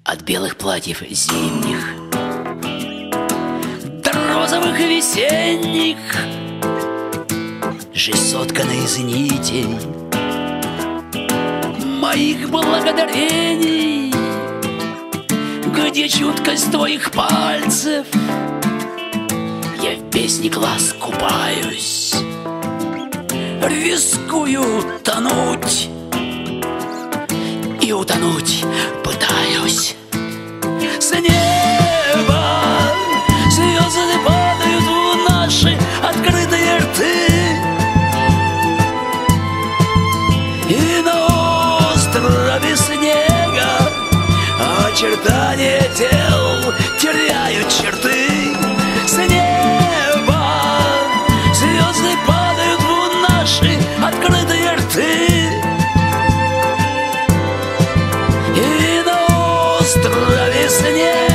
От белых платьев зимних до розовых весенних, жизнь соткана из нитей моих благодарений, где чуткость твоих пальцев. Я в песне глаз купаюсь, рискую тонуть и утонуть пытаюсь. С неба звезды падают в наши открытые рты, и на острове снега очертания тел теряют черты. С неба звезды падают в наши открытые рты, и на острове снега